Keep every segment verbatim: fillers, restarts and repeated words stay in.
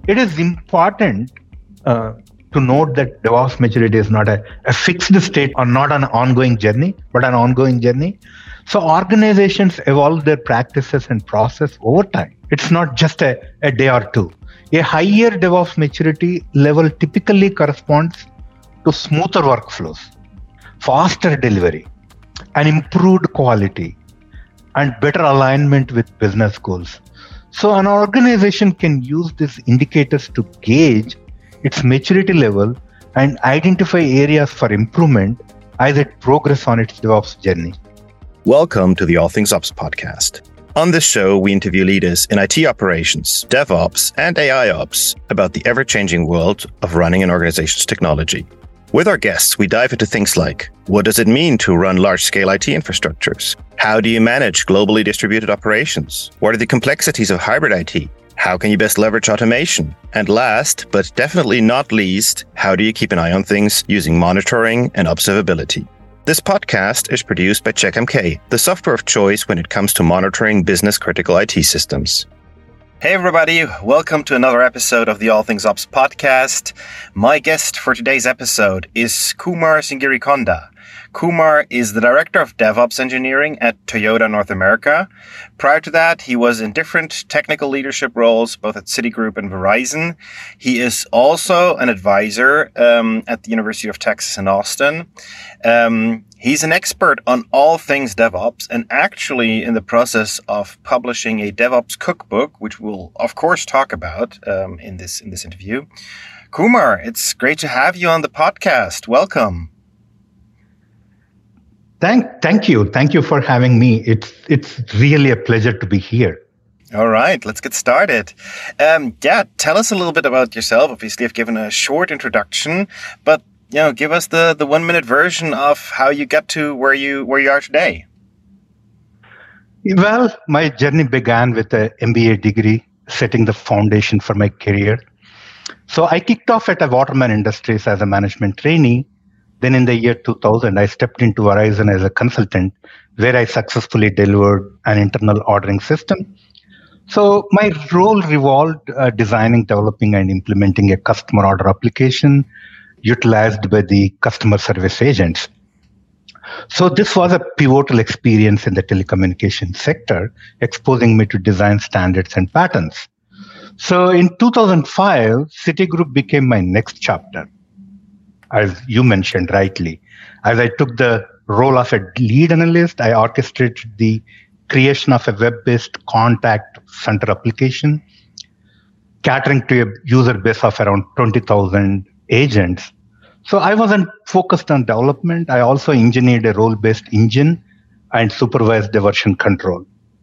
it is important uh, to note that DevOps maturity is not a, a fixed state or not an ongoing journey, but an ongoing journey. So organizations evolve their practices and process over time. It's not just a, a day or two. A higher DevOps maturity level typically corresponds to smoother workflows, faster delivery, and improved quality, and better alignment with business goals. So an organization can use these indicators to gauge its maturity level and identify areas for improvement as it progresses on its DevOps journey. Welcome to the All Things Ops podcast. On this show, we interview leaders in I T operations, DevOps, and A I ops about the ever-changing world of running an organization's technology. With our guests, we dive into things like, what does it mean to run large-scale I T infrastructures? How do you manage globally distributed operations? What are the complexities of hybrid I T? How can you best leverage automation? And last, but definitely not least, how do you keep an eye on things using monitoring and observability? This podcast is produced by CheckMK, the software of choice when it comes to monitoring business-critical I T systems. Hey everybody, welcome to another episode of the All Things Ops podcast. My guest for today's episode is Kumar Singirikonda. Kumar is the Director of DevOps Engineering at Toyota North America. Prior to that, he was in different technical leadership roles, both at Citigroup and Verizon. He is also an advisor um, at the University of Texas in Austin. Um, he's an expert on all things DevOps and actually in the process of publishing a DevOps cookbook, which we'll of course talk about um, in this in this interview. Kumar, it's great to have you on the podcast. Welcome. Thank, thank you. Thank you for having me. It's it's really a pleasure to be here. All right, let's get started. Um, yeah, tell us a little bit about yourself. Obviously, I've given a short introduction, but you know, give us the, the one minute version of how you got to where you where you are today. Well, my journey began with an M B A degree, setting the foundation for my career. So I kicked off at a Waterman Industries as a management trainee. Then in the year two thousand, I stepped into Verizon as a consultant, where I successfully delivered an internal ordering system. So my role revolved uh, designing, developing, and implementing a customer order application utilized by the customer service agents. So this was a pivotal experience in the telecommunications sector, exposing me to design standards and patterns. So in two thousand five, Citigroup became my next chapter. As you mentioned rightly, as I took the role of a lead analyst, I orchestrated the creation of a web-based contact center application, catering to a user base of around twenty thousand agents. So I wasn't focused on development. I also engineered a role-based engine and supervised the version control.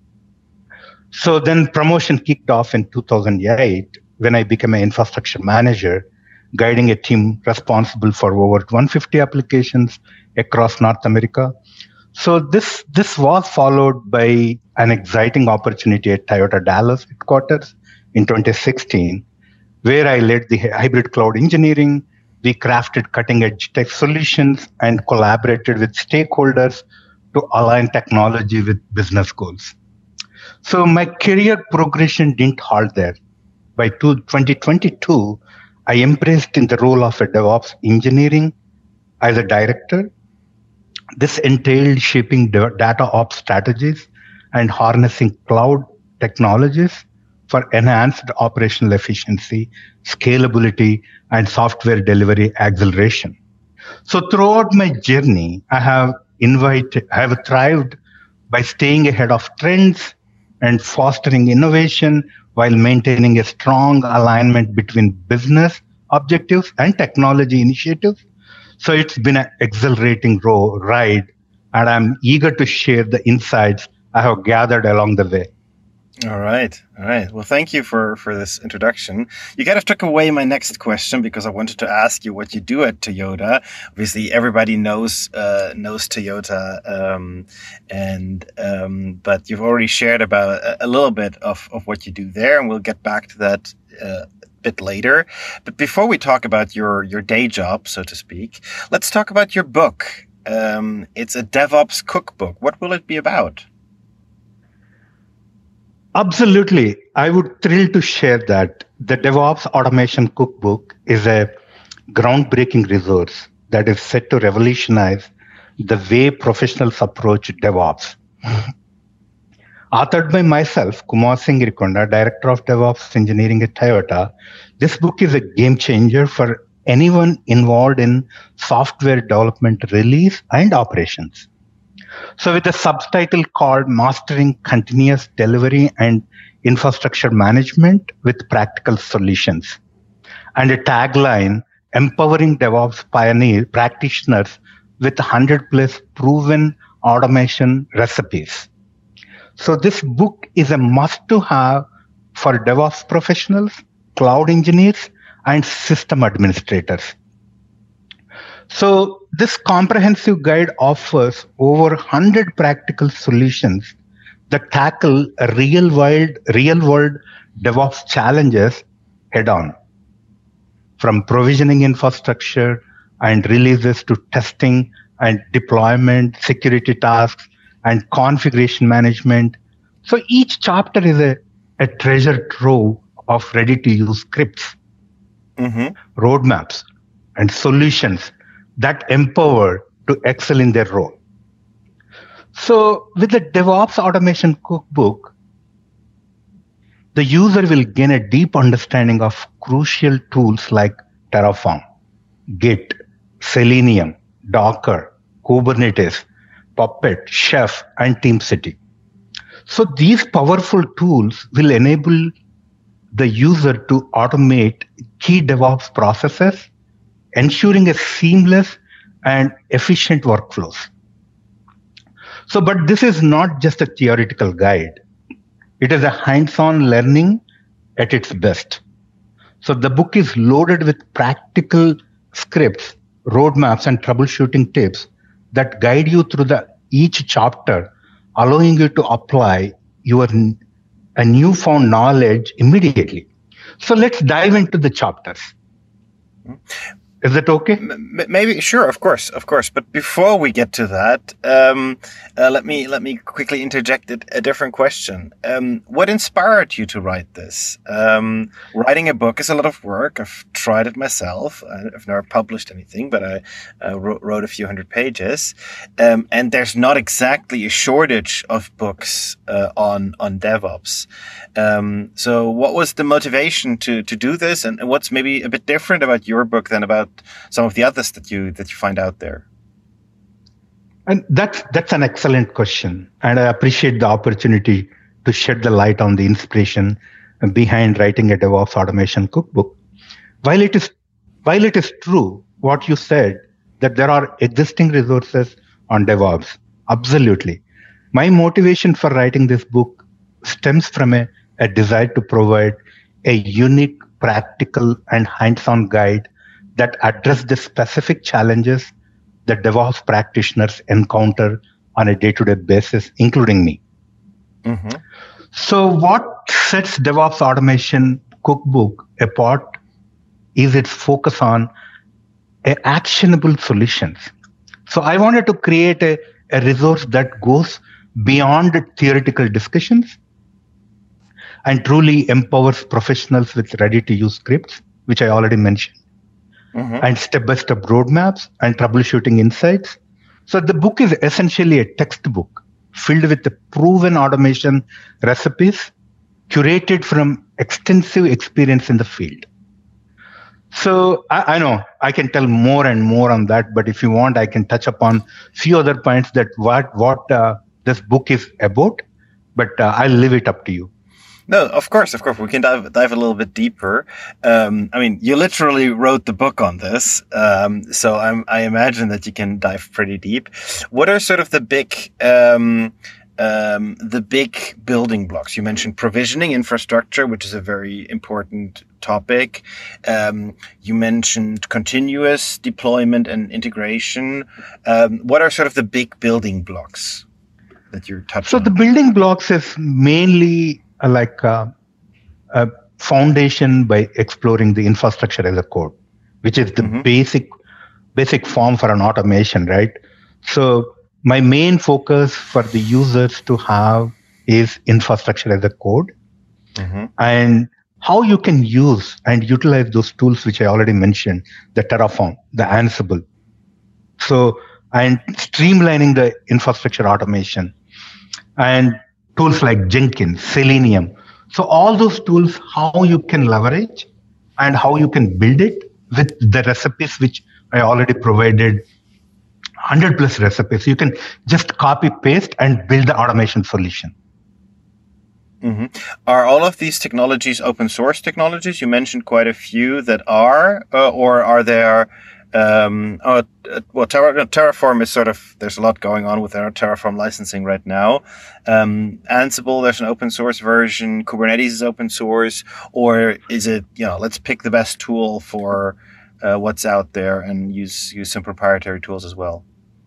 So then promotion kicked off in two thousand eight when I became an infrastructure manager, guiding a team responsible for over one hundred fifty applications across North America. So this this was followed by an exciting opportunity at Toyota Dallas headquarters in twenty sixteen, where I led the hybrid cloud engineering. We crafted cutting-edge tech solutions and collaborated with stakeholders to align technology with business goals. So my career progression didn't halt there. By twenty twenty-two, I embraced in the role of a DevOps engineering as a director. This entailed shaping data ops strategies and harnessing cloud technologies for enhanced operational efficiency, scalability, and software delivery acceleration. So throughout my journey, I have invited, I have thrived by staying ahead of trends and fostering innovation while maintaining a strong alignment between business objectives and technology initiatives. So it's been an exhilarating ro- ride, and I'm eager to share the insights I have gathered along the way. All right. All right. Well, thank you for, for this introduction. You kind of took away my next question because I wanted to ask you what you do at Toyota. Obviously, everybody knows uh, knows Toyota, um, and um, but you've already shared about a, a little bit of, of what you do there, and we'll get back to that uh, a bit later. But before we talk about your your day job, so to speak, let's talk about your book. Um, it's a DevOps cookbook. What will it be about? Absolutely. I would thrill to share that the DevOps Automation Cookbook is a groundbreaking resource that is set to revolutionize the way professionals approach DevOps. Authored by myself, Kumar Singh Irikonda, Director of DevOps Engineering at Toyota, this book is a game changer for anyone involved in software development, release, and operations. So with a subtitle called Mastering Continuous Delivery and Infrastructure Management with Practical Solutions, and a tagline, Empowering DevOps Pioneer Practitioners with one hundred plus proven automation recipes. So this book is a must-to-have for DevOps professionals, cloud engineers, and system administrators. So this comprehensive guide offers over one hundred practical solutions that tackle real-world, real-world DevOps challenges head-on, from provisioning infrastructure and releases to testing and deployment, security tasks, and configuration management. So each chapter is a, a treasure trove of ready-to-use scripts, mm-hmm. roadmaps, and solutions that empower to excel in their role. So with the DevOps Automation Cookbook, the user will gain a deep understanding of crucial tools like Terraform, Git, Selenium, Docker, Kubernetes, Puppet, Chef, and TeamCity. So these powerful tools will enable the user to automate key DevOps processes, ensuring a seamless and efficient workflows. So, but this is not just a theoretical guide. It is a hands-on learning at its best. So the book is loaded with practical scripts, roadmaps, and troubleshooting tips that guide you through the each chapter, allowing you to apply your a newfound knowledge immediately. So let's dive into the chapters. Is that okay? Maybe, sure, of course, of course. But before we get to that, um, uh, let me let me quickly interject a different question. Um, what inspired you to write this? Um, writing a book is a lot of work. I've tried it myself. I've never published anything, but I uh, wrote, wrote a few hundred pages. Um, and there's not exactly a shortage of books uh, on on DevOps. Um, so, what was the motivation to to do this, and what's maybe a bit different about your book than about some of the others that you that you find out there? And that's that's an excellent question, and I appreciate the opportunity to shed the light on the inspiration behind writing a DevOps Automation Cookbook. While it is while it is true what you said, that there are existing resources on DevOps, absolutely. My motivation for writing this book stems from a, a desire to provide a unique, practical, and hands-on guide that address the specific challenges that DevOps practitioners encounter on a day-to-day basis, including me. Mm-hmm. So what sets DevOps Automation Cookbook apart is its focus on a actionable solutions. So I wanted to create a, a resource that goes beyond theoretical discussions and truly empowers professionals with ready-to-use scripts, which I already mentioned. Mm-hmm. And step-by-step roadmaps and troubleshooting insights. So the book is essentially a textbook filled with the proven automation recipes curated from extensive experience in the field. So I, I know I can tell more and more on that, but if you want, I can touch upon a few other points that what, what uh, this book is about, but uh, I'll leave it up to you. No, of course, of course. We can dive dive a little bit deeper. Um, I mean, you literally wrote the book on this, um, so I'm, I imagine that you can dive pretty deep. What are sort of the big um, um, the big building blocks? You mentioned provisioning infrastructure, which is a very important topic. Um, you mentioned continuous deployment and integration. Um, what are sort of the big building blocks that you're touching so on? The building blocks is mainly Uh, like uh, a foundation by exploring the infrastructure as a code, which is the mm-hmm. basic basic form for an automation, right? So my main focus for the users to have is infrastructure as a code. mm-hmm. and how you can use and utilize those tools, which I already mentioned, the Terraform, the Ansible. So, and streamlining the infrastructure automation and tools like Jenkins, Selenium. So all those tools, how you can leverage and how you can build it with the recipes, which I already provided, one hundred plus recipes. You can just copy, paste, and build the automation solution. Mm-hmm. Are all of these technologies open source technologies? You mentioned quite a few that are, uh, or are there, um, oh, uh, well, Terra, Terraform is sort of, there's a lot going on with our Terraform licensing right now. Um, Ansible, there's an open source version. Kubernetes is open source, or is it, you know, let's pick the best tool for uh, what's out there and use, use some proprietary tools as well?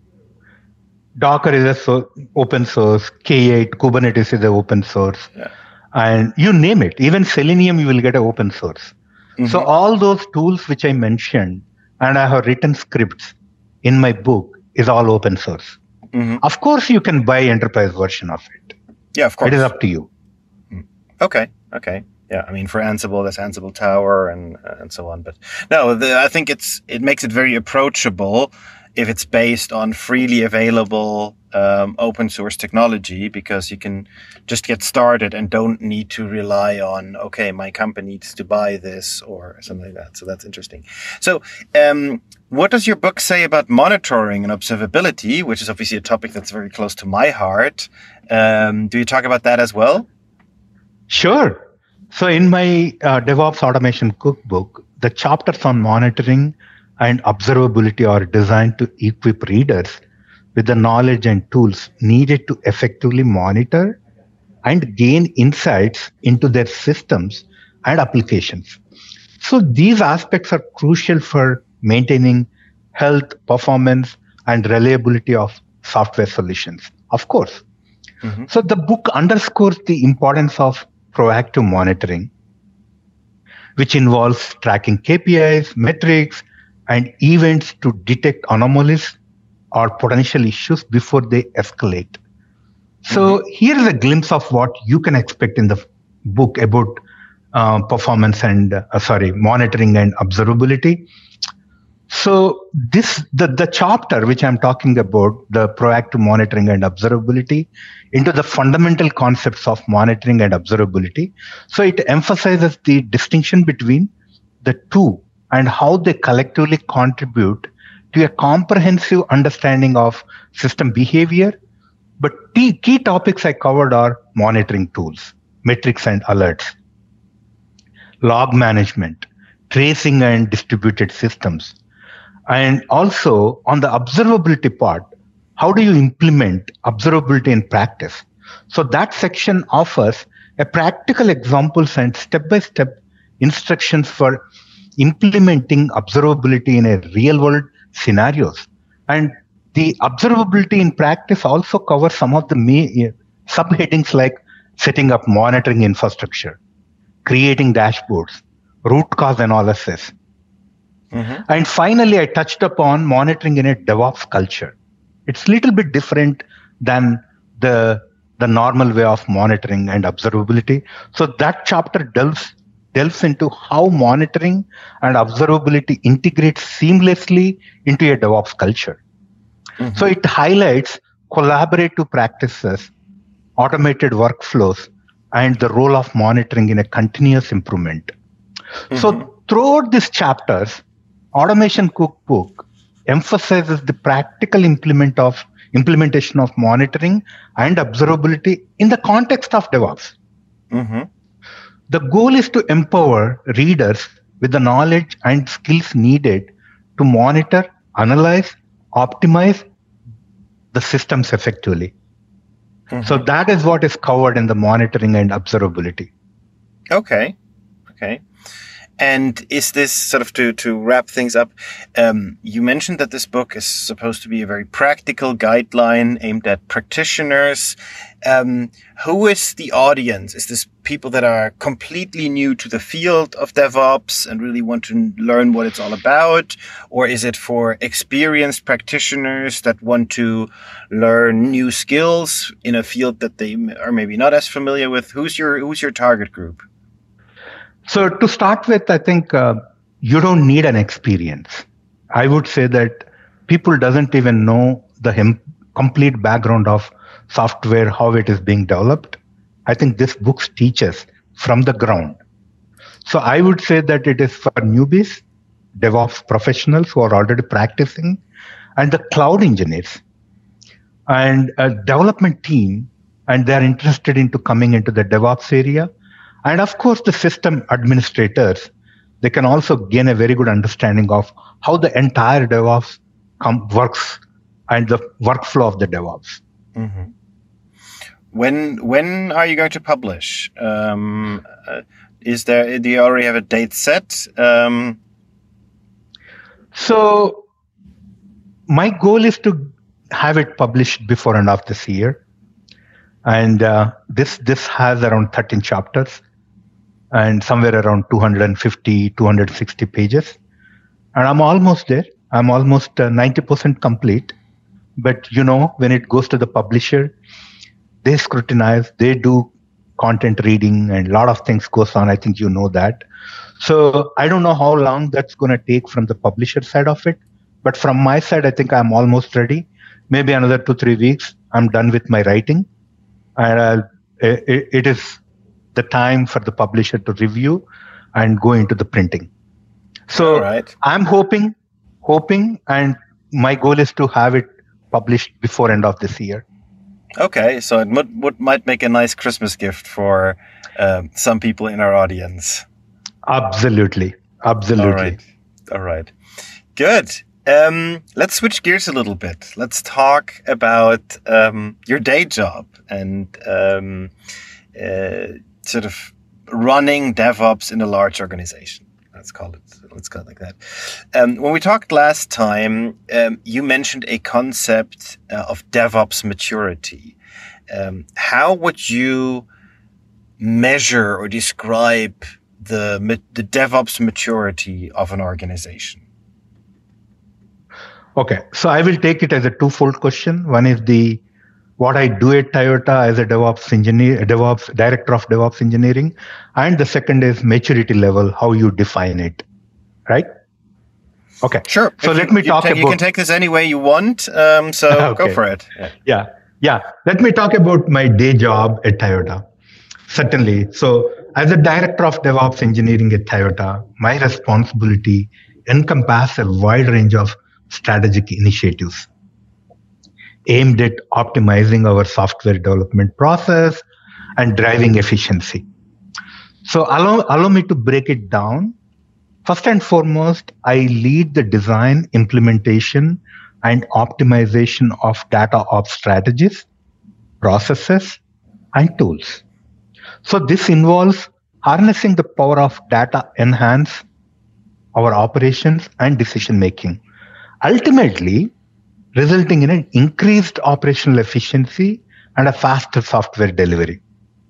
Docker is a so open source, K eight, Kubernetes is a open source, yeah. And you name it. Even Selenium, you will get an open source. Mm-hmm. So all those tools which I mentioned, and I have written scripts in my book, is all open source. Mm-hmm. Of course, you can buy enterprise version of it. Yeah, of course. It is up to you. Okay, okay. Yeah, I mean, for Ansible, there's Ansible Tower and uh, and so on. But no, the, I think it's it makes it very approachable if it's based on freely available um, open source technology, because you can just get started and don't need to rely on, okay, my company needs to buy this or something like that. So that's interesting. So um, what does your book say about monitoring and observability, which is obviously a topic that's very close to my heart? Um, do you talk about that as well? Sure. So in my uh, DevOps Automation Cookbook, the chapters on monitoring and observability are designed to equip readers with the knowledge and tools needed to effectively monitor and gain insights into their systems and applications. So these aspects are crucial for maintaining health, performance, and reliability of software solutions, of course. Mm-hmm. So the book underscores the importance of proactive monitoring, which involves tracking K P Is, metrics, and events to detect anomalies or potential issues before they escalate. So mm-hmm. here is a glimpse of what you can expect in the book about uh, performance and, uh, sorry, monitoring and observability. So this, the, the chapter which I'm talking about, the proactive monitoring and observability, into the fundamental concepts of monitoring and observability. So it emphasizes the distinction between the two and how they collectively contribute to a comprehensive understanding of system behavior. But key, key topics I covered are monitoring tools, metrics and alerts, log management, tracing and distributed systems. And also on the observability part, how do you implement observability in practice? So that section offers a practical examples and step-by-step instructions for implementing observability in a real-world scenarios. And the observability in practice also covers some of the main subheadings like setting up monitoring infrastructure, creating dashboards, root cause analysis. Mm-hmm. And finally, I touched upon monitoring in a DevOps culture. It's a little bit different than the, the normal way of monitoring and observability. So that chapter delves delves into how monitoring and observability integrate seamlessly into a DevOps culture. Mm-hmm. So it highlights collaborative practices, automated workflows, and the role of monitoring in a continuous improvement. Mm-hmm. So throughout these chapters, Automation Cookbook emphasizes the practical implement of implementation of monitoring and observability in the context of DevOps. Mm-hmm. The goal is to empower readers with the knowledge and skills needed to monitor, analyze, optimize the systems effectively. Mm-hmm. So that is what is covered in the monitoring and observability. Okay. Okay. And is this sort of to, to wrap things up? Um, you mentioned that this book is supposed to be a very practical guideline aimed at practitioners. Um, who is the audience? Is this people that are completely new to the field of DevOps and really want to learn what it's all about? Or is it for experienced practitioners that want to learn new skills in a field that they are maybe not as familiar with? Who's your, who's your target group? So to start with, I think uh, you don't need an experience. I would say that people doesn't even know the him- complete background of software, how it is being developed. I think this book teaches from the ground. So I would say that it is for newbies, DevOps professionals who are already practicing, and the cloud engineers and a development team, and they're interested into coming into the DevOps area. And of course, the system administrators, they can also gain a very good understanding of how the entire DevOps com- works and the workflow of the DevOps. Mm-hmm. When when are you going to publish? Um, uh, is there? Do you already have a date set? Um, so my goal is to have it published before end of this year, and uh, this this has around thirteen chapters. And somewhere around two hundred fifty, two hundred sixty pages. And I'm almost there. I'm almost uh, ninety percent complete. But, you know, when it goes to the publisher, they scrutinize, they do content reading, and a lot of things goes on. I think you know that. So I don't know how long that's going to take from the publisher side of it. But from my side, I think I'm almost ready. Maybe another two, three weeks, I'm done with my writing. And uh, it, it is the time for the publisher to review and go into the printing. So right. I'm hoping, hoping, and my goal is to have it published before end of this year. Okay, so it would, would, might make a nice Christmas gift for um, some people in our audience. Absolutely, absolutely. All right, all right, good. Um, let's switch gears a little bit. Let's talk about um, your day job and um, uh, sort of running DevOps in a large organization. Let's call it. Let's call it like that. Um, when we talked last time, um, you mentioned a concept uh, of DevOps maturity. Um, how would you measure or describe the the DevOps maturity of an organization? Okay, so I will take it as a twofold question. One is the what I do at Toyota as a DevOps engineer, DevOps director of DevOps engineering, and the second is maturity level, how you define it, right? Okay, sure. So if let you, me talk you, about. You can take this any way you want. Um, so okay. Go for it. Yeah. yeah, yeah. Let me talk about my day job at Toyota. Certainly. So as a director of DevOps engineering at Toyota, my responsibility encompasses a wide range of strategic initiatives aimed at optimizing our software development process and driving efficiency. So allow, allow me to break it down. First and foremost, I lead the design, implementation, and optimization of data ops strategies, processes, and tools. So this involves harnessing the power of data enhance our operations and decision making, ultimately resulting in an increased operational efficiency and a faster software delivery.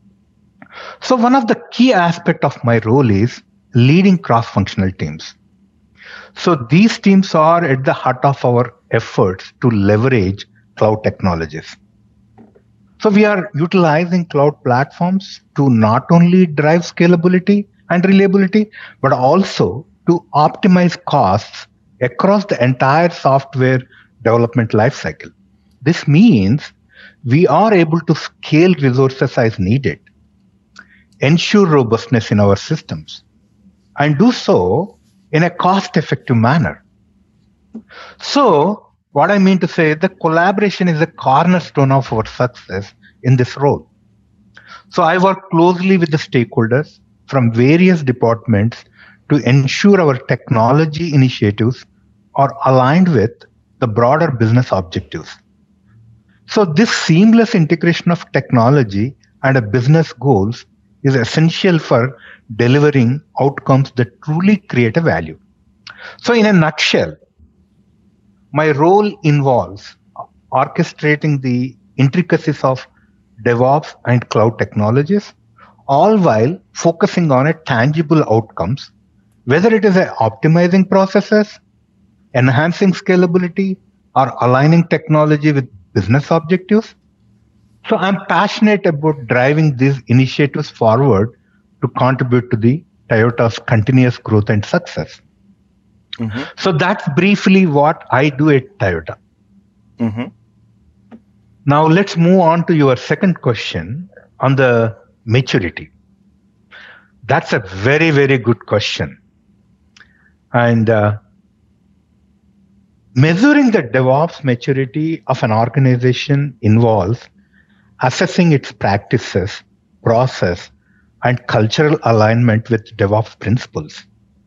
So one of the key aspects of my role is leading cross-functional teams. So these teams are at the heart of our efforts to leverage cloud technologies. So we are utilizing cloud platforms to not only drive scalability and reliability, but also to optimize costs across the entire software development lifecycle. This means we are able to scale resources as needed, ensure robustness in our systems, and do so in a cost-effective manner. So, what I mean to say, the collaboration is a cornerstone of our success in this role. So, I work closely with the stakeholders from various departments to ensure our technology initiatives are aligned with the broader business objectives. So this seamless integration of technology and a business goals is essential for delivering outcomes that truly create a value. So in a nutshell, my role involves orchestrating the intricacies of DevOps and cloud technologies, all while focusing on a tangible outcomes, whether it is a optimizing processes, enhancing scalability, or aligning technology with business objectives. So I'm passionate about driving these initiatives forward to contribute to the Toyota's continuous growth and success. Mm-hmm. So that's briefly what I do at Toyota. Mm-hmm. Now let's move on to your second question on the maturity. That's a very, very good question. And uh, measuring the DevOps maturity of an organization involves assessing its practices, process, and cultural alignment with DevOps principles.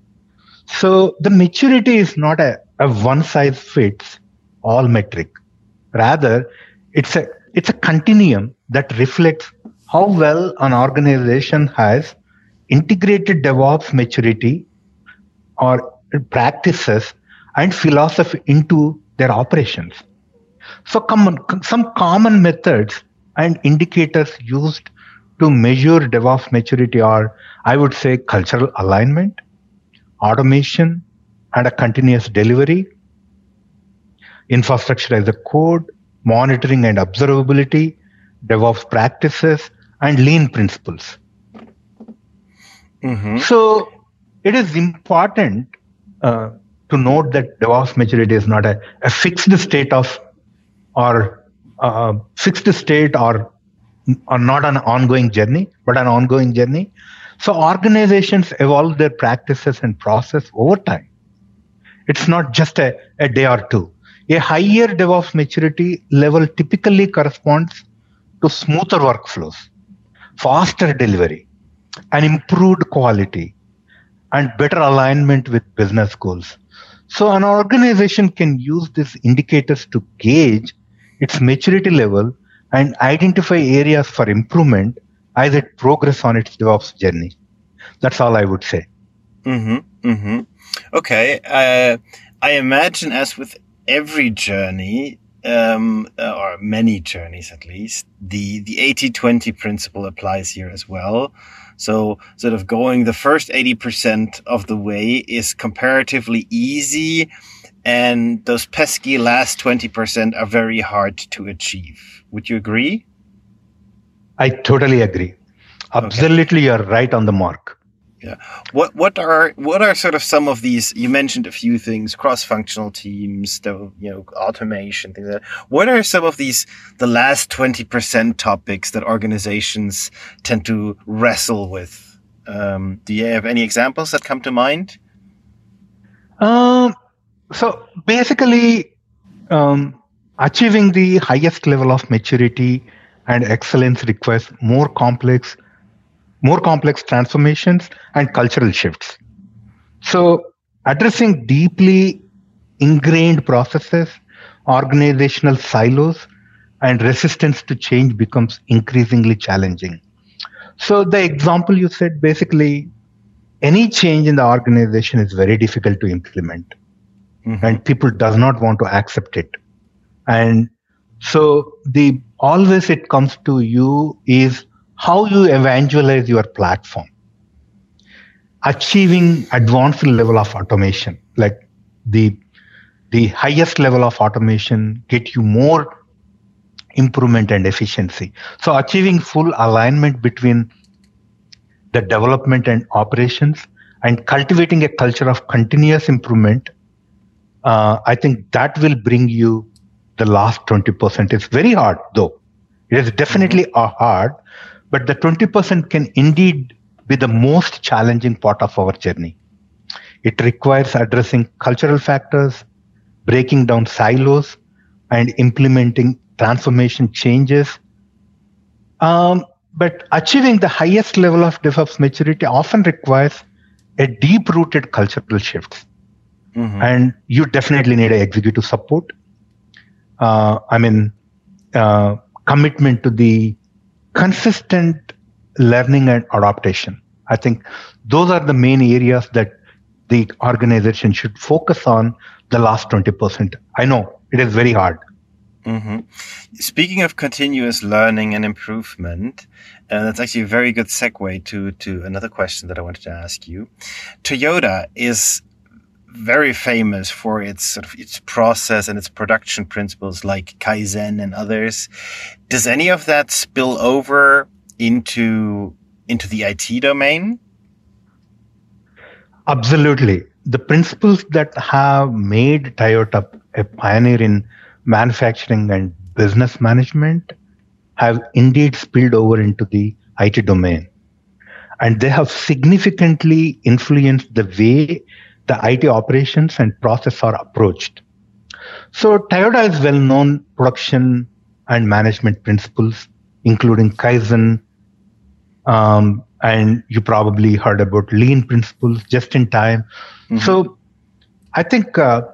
So the maturity is not a, a one-size-fits-all metric. Rather, it's a it's a continuum that reflects how well an organization has integrated DevOps maturity or practices and philosophy into their operations. So common, some common methods and indicators used to measure DevOps maturity are, I would say, cultural alignment, automation, and a continuous delivery, infrastructure as a code, monitoring and observability, DevOps practices, and lean principles. Mm-hmm. So it is important uh, to note that DevOps maturity is not a, a fixed state of or uh, fixed state or, or not an ongoing journey, but an ongoing journey. So organizations evolve their practices and process over time. It's not just a, a day or two. A higher DevOps maturity level typically corresponds to smoother workflows, faster delivery, and improved quality, and better alignment with business goals. So an organization can use these indicators to gauge its maturity level and identify areas for improvement as it progresses on its DevOps journey. That's all I would say. Mm-hmm, mm-hmm. Okay. Uh, I imagine, as with every journey, um, or many journeys at least, the, the eighty twenty principle applies here as well. So sort of going the first eighty percent of the way is comparatively easy, and those pesky last twenty percent are very hard to achieve. Would you agree? I totally agree. Absolutely, okay. You're right on the mark. Yeah. What what are what are sort of some of these? You mentioned a few things: cross-functional teams, the you know automation, things like that. What are some of these the last twenty percent topics that organizations tend to wrestle with? Um, do you have any examples that come to mind? Um. So basically, um, achieving the highest level of maturity and excellence requires more complex. more complex transformations and cultural shifts. So addressing deeply ingrained processes, organizational silos, and resistance to change becomes increasingly challenging. So the example you said, basically, any change in the organization is very difficult to implement, mm-hmm. and people does not want to accept it. And so the always it comes to you is how you evangelize your platform, achieving advanced level of automation, like the the highest level of automation get you more improvement and efficiency. So achieving full alignment between the development and operations and cultivating a culture of continuous improvement, uh, I think that will bring you the last twenty percent. It's very hard, though. It is definitely mm-hmm. hard, but the twenty percent can indeed be the most challenging part of our journey. It requires addressing cultural factors, breaking down silos, and implementing transformation changes. Um, but achieving the highest level of DevOps maturity often requires a deep-rooted cultural shift. Mm-hmm. And you definitely need executive support. Uh, I mean, uh, commitment to the consistent learning and adaptation. I think those are the main areas that the organization should focus on the last twenty percent. I know it is very hard. Mm-hmm. Speaking of continuous learning and improvement, uh, that's actually a very good segue to, to another question that I wanted to ask you. Toyota is very famous for its sort of its process and its production principles like Kaizen and others. Does any of that spill over into into the I T domain? Absolutely. The principles that have made Toyota a pioneer in manufacturing and business management have indeed spilled over into the I T domain. And they have significantly influenced the way the I T operations and process are approached. So Toyota is well-known production and management principles, including Kaizen, um, and you probably heard about lean principles, just in time. Mm-hmm. So I think uh,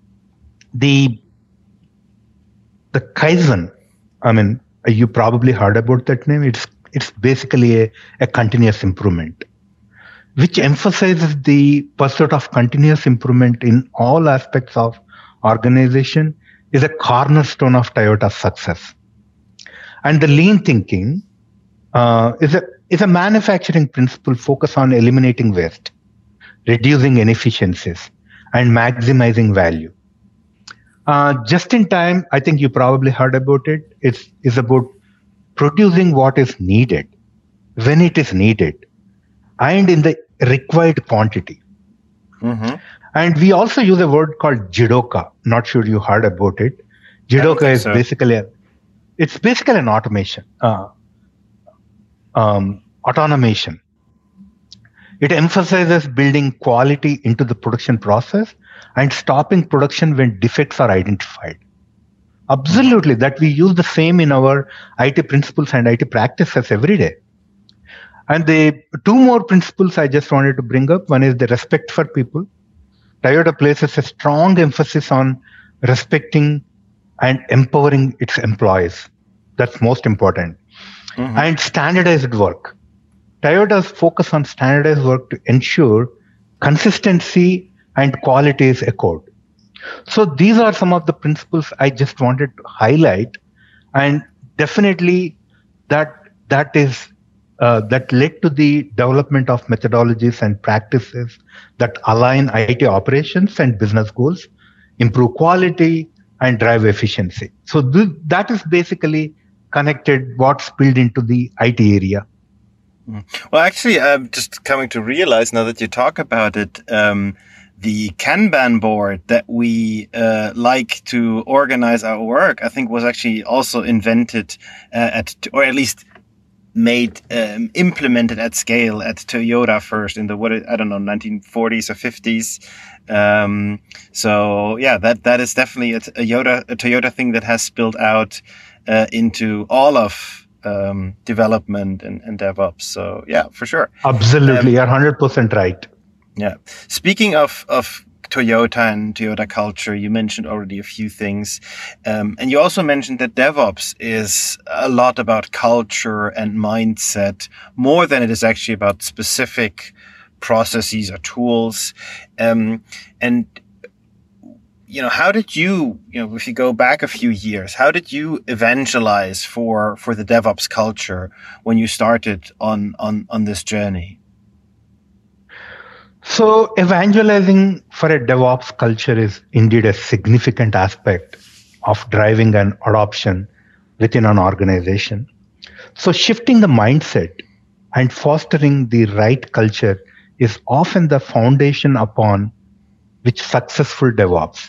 the the Kaizen, I mean, you probably heard about that name. It's it's basically a, a continuous improvement, which emphasizes the pursuit of continuous improvement in all aspects of organization, is a cornerstone of Toyota's success. And the lean thinking uh, is a is a manufacturing principle focused on eliminating waste, reducing inefficiencies, and maximizing value. Uh, just in time, I think you probably heard about it. It's, it's about producing what is needed, when it is needed, and in the required quantity. Mm-hmm. And we also use a word called Jidoka. Not sure you heard about it. Jidoka is so. basically a, it's basically an automation, uh, um, automation. It emphasizes building quality into the production process and stopping production when defects are identified. Absolutely, that we use the same in our I T principles and I T practices every day. And the two more principles I just wanted to bring up. One is the respect for people. Toyota places a strong emphasis on respecting and empowering its employees. That's most important. Mm-hmm. And standardized work. Toyota's focus on standardized work to ensure consistency and quality is echoed. So these are some of the principles I just wanted to highlight, and definitely that that is uh, that led to the development of methodologies and practices that align I T operations and business goals, improve quality, and drive efficiency. So th- that is basically connected what spilled into the I T area. Well, actually, I'm just coming to realize now that you talk about it, um, the Kanban board that we uh, like to organize our work, I think was actually also invented uh, at, or at least made, um, implemented at scale at Toyota first in the, what, I don't know, nineteen forties or fifties. Um, so yeah, that, that is definitely a Toyota, a Toyota thing that has spilled out uh, into all of Um, development and, and DevOps. So yeah, for sure. Absolutely. Um, you're one hundred percent right. Yeah. Speaking of, of Toyota and Toyota culture, you mentioned already a few things. Um, and you also mentioned that DevOps is a lot about culture and mindset more than it is actually about specific processes or tools. Um, and You know, how did you, you know, if you go back a few years, how did you evangelize for, for the DevOps culture when you started on, on, on this journey? So evangelizing for a DevOps culture is indeed a significant aspect of driving an adoption within an organization. So shifting the mindset and fostering the right culture is often the foundation upon which successful DevOps.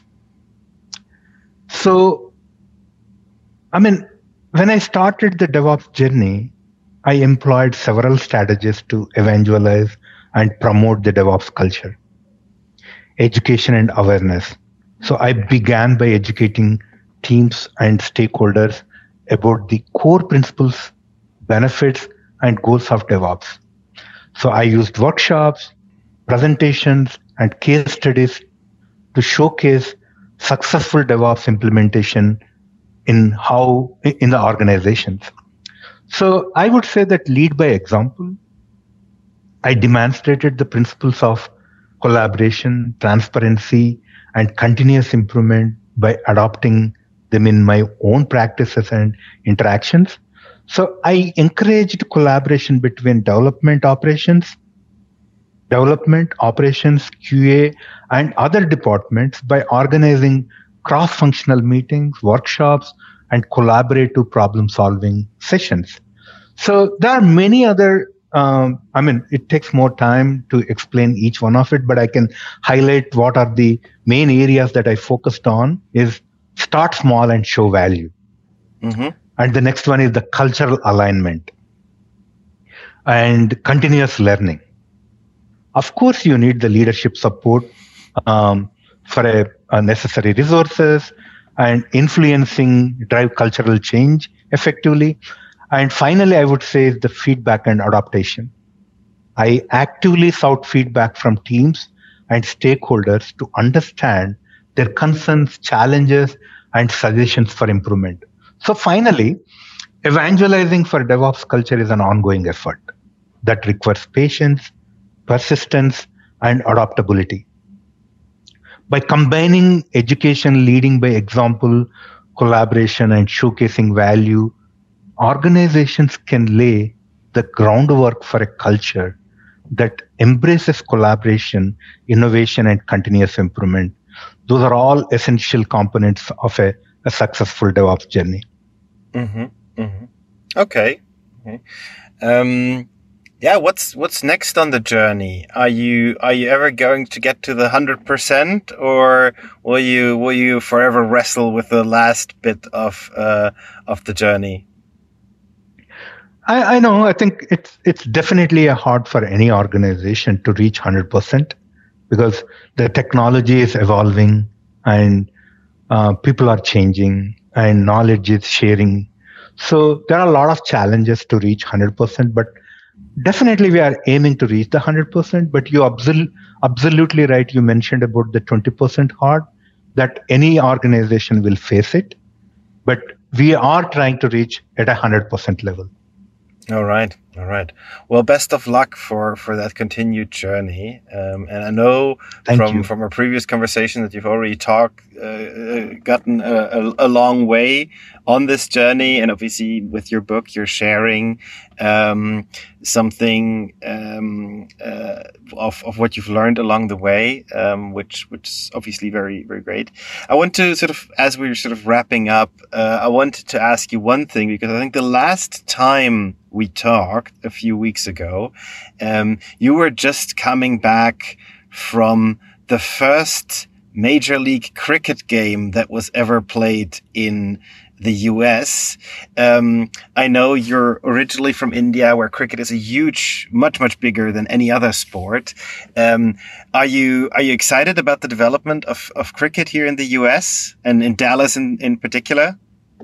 So, I mean, when I started the DevOps journey, I employed several strategies to evangelize and promote the DevOps culture. Education and awareness. So I began by educating teams and stakeholders about the core principles, benefits, and goals of DevOps. So I used workshops, presentations, and case studies to showcase successful DevOps implementation in how in the organizations. So I would say that lead by example. I demonstrated the principles of collaboration, transparency, and continuous improvement by adopting them in my own practices and interactions. So I encouraged collaboration between development operations, development operations, Q A, and other departments by organizing cross-functional meetings, workshops, and collaborative problem-solving sessions. So there are many other Um, I mean, it takes more time to explain each one of it, but I can highlight what are the main areas that I focused on is start small and show value. Mm-hmm. And the next one is the cultural alignment and continuous learning. Of course, you need the leadership support um, for a, a necessary resources and influencing drive cultural change effectively. And finally, I would say is the feedback and adaptation. I actively sought feedback from teams and stakeholders to understand their concerns, challenges, and suggestions for improvement. So finally, evangelizing for DevOps culture is an ongoing effort that requires patience, persistence, and adaptability. By combining education, leading by example, collaboration, and showcasing value, organizations can lay the groundwork for a culture that embraces collaboration, innovation, and continuous improvement. Those are all essential components of a, a successful DevOps journey. Mm-hmm, mm-hmm. Okay. okay. Um, yeah. What's what's next on the journey? Are you are you ever going to get to the hundred percent, or will you will you forever wrestle with the last bit of uh, of the journey? I, I know. I think it's it's definitely hard for any organization to reach one hundred percent because the technology is evolving and uh, people are changing and knowledge is sharing. So there are a lot of challenges to reach one hundred percent, but definitely we are aiming to reach the one hundred percent. But you absol- absolutely right. You mentioned about the twenty percent hard, that any organization will face it, but we are trying to reach at a one hundred percent level. All right. All right. Well, best of luck for, for that continued journey. Um, and I know Thank from, you. from our previous conversation that you've already talked, uh, gotten a, a, a long way on this journey. And obviously with your book, you're sharing, um, something, um, uh, of, of what you've learned along the way, um, which, which is obviously very, very great. I want to sort of, as we're sort of wrapping up, uh, I wanted to ask you one thing, because I think the last time we talked a few weeks ago, um, you were just coming back from the first Major League Cricket game that was ever played in the U S. Um, I know you're originally from India, where cricket is a huge, much, much bigger than any other sport. Um, are you are you excited about the development of, of cricket here in the U S and in Dallas in, in particular?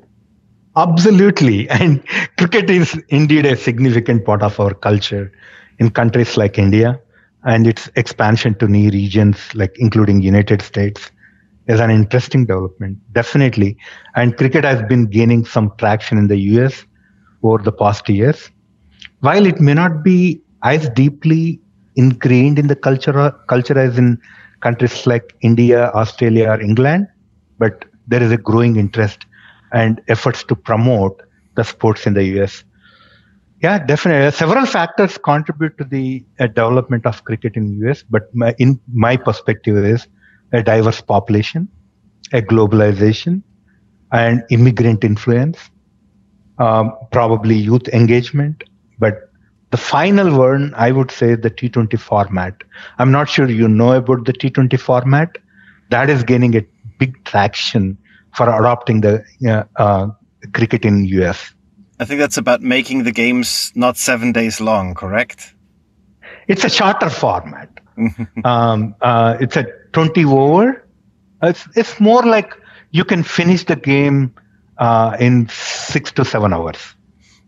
Absolutely. And cricket is indeed a significant part of our culture in countries like India, and its expansion to new regions, like including United States, is an interesting development, definitely. And cricket has been gaining some traction in the U S over the past years. While it may not be as deeply ingrained in the culture, culture as in countries like India, Australia, or England, but there is a growing interest and efforts to promote the sports in the U S. Yeah, definitely. Several factors contribute to the uh, development of cricket in the U S, but my, in my perspective is a diverse population, a globalization, and immigrant influence, um, probably youth engagement. But the final one, I would say, the T twenty format. I'm not sure you know about the T twenty format. That is gaining a big traction for adopting the uh, uh, cricket in U S. I think that's about making the games not seven days long, correct? It's a shorter format. um, uh, it's a twenty over. It's, it's more like you can finish the game uh, in six to seven hours.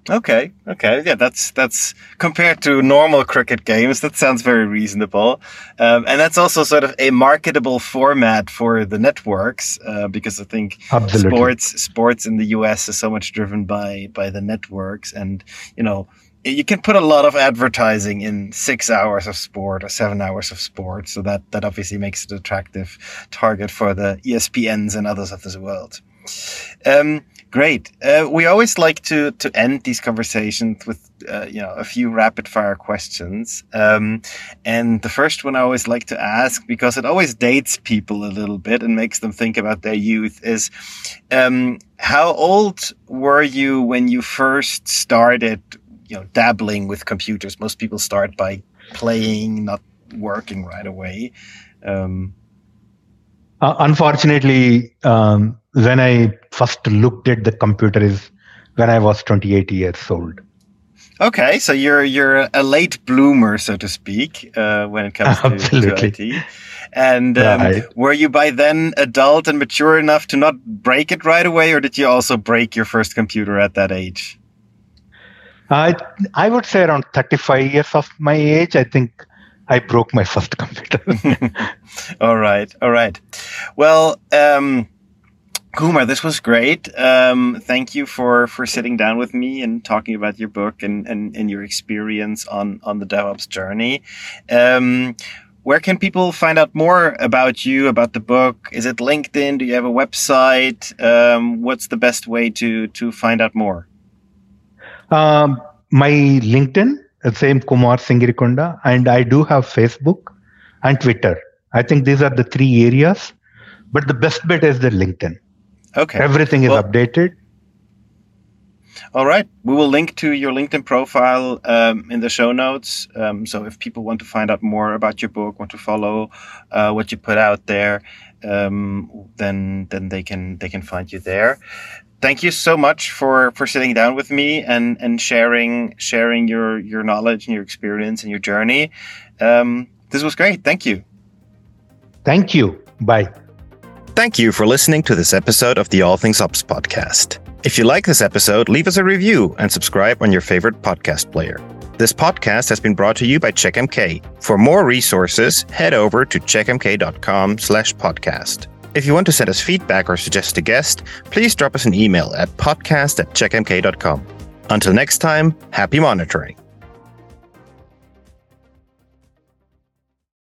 Okay, okay, yeah, that's that's compared to normal cricket games, that sounds very reasonable, um, and that's also sort of a marketable format for the networks, uh, because I think Absolutely. sports sports in the U S is so much driven by by the networks, and you know you can put a lot of advertising in six hours of sport or seven hours of sport, so that that obviously makes it an attractive target for the E S P Ns and others of this world. Um, Great. Uh, we always like to to end these conversations with uh, you know a few rapid fire questions. Um, and the first one I always like to ask, because it always dates people a little bit and makes them think about their youth, is um, how old were you when you first started, you know, dabbling with computers? Most people start by playing, not working right away. Um, uh, unfortunately, um, when I first looked at the computer is when I was twenty-eight years old. Okay, so you're you're a late bloomer, so to speak, uh, when it comes to, to I T. And um, right. Were you by then adult and mature enough to not break it right away, or did you also break your first computer at that age? I I would say around thirty-five years of my age, I think I broke my first computer. All right, all right. Well, um, Kumar, this was great. Um, thank you for, for sitting down with me and talking about your book and, and, and your experience on, on the DevOps journey. Um, where can people find out more about you, about the book? Is it LinkedIn? Do you have a website? Um, what's the best way to, to find out more? Um, my LinkedIn, the same Kumar Singirikonda, and I do have Facebook and Twitter. I think these are the three areas, but the best bet is the LinkedIn. Okay. Everything is well, updated. All right. We will link to your LinkedIn profile um, in the show notes. Um, so if people want to find out more about your book, want to follow uh, what you put out there, um, then then they can they can find you there. Thank you so much for, for sitting down with me and, and sharing sharing your, your knowledge and your experience and your journey. Um, this was great. Thank you. Thank you. Bye. Thank you for listening to this episode of the All Things Ops podcast. If you like this episode, leave us a review and subscribe on your favorite podcast player. This podcast has been brought to you by CheckMK. For more resources, head over to checkmk.com slash podcast. If you want to send us feedback or suggest a guest, please drop us an email at podcast at checkmk dot com. Until next time, happy monitoring.